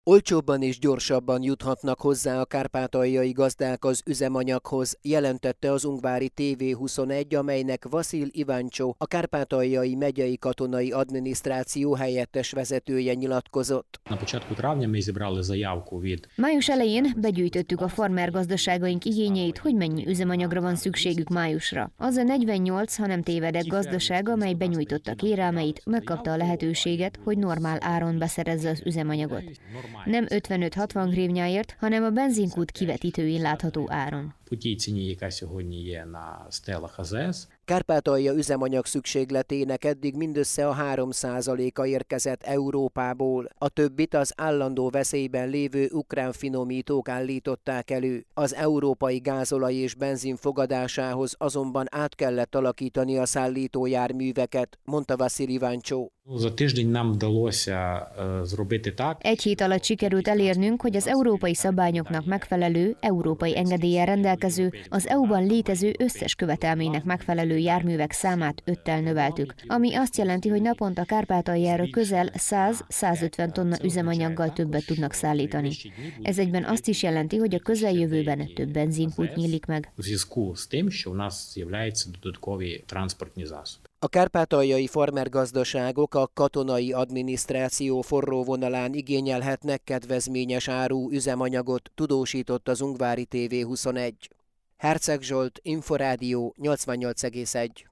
Olcsóbban és gyorsabban juthatnak hozzá a kárpátaljai gazdák az üzemanyaghoz, jelentette az ungvári TV21, amelynek Vasil Iváncsó, a Kárpátaljai Megyei Katonai Adminisztráció helyettes vezetője nyilatkozott. Május elején begyűjtöttük a farmergazdaságaink igényeit, hogy mennyi üzemanyagra van szükségük májusra. Az a 48, ha nem tévedek, gazdaság, amely benyújtotta kérelmeit, megkapta a lehetőséget, hogy normál áron beszerezze az üzemanyagot. Nem 55-60 grivnyáért, hanem a benzinkút kivetítőin látható áron. Kárpátalja üzemanyag szükségletének eddig mindössze a 3%-a érkezett Európából, a többit az állandó veszélyben lévő ukrán finomítók állították elő. Az európai gázolaj és benzin fogadásához azonban át kellett alakítani a szállítójárműveket, mondta Vasil Iváncsó. Egy hét alatt sikerült elérnünk, hogy az európai szabályoknak megfelelő, európai engedéllyel rendelkező, az EU-ban létező összes követelménynek megfelelő járművek számát 5-tel növeltük, ami azt jelenti, hogy naponta Kárpátaljára közel 100-150 tonna üzemanyaggal többet tudnak szállítani. Ez egyben azt is jelenti, hogy a közeljövőben több benzinkút nyílik meg. A kárpátaljai farmergazdaságok a katonai adminisztráció forró vonalán igényelhetnek kedvezményes árú üzemanyagot, tudósított az ungvári TV21. Herceg Zsolt, Inforádió 88,1.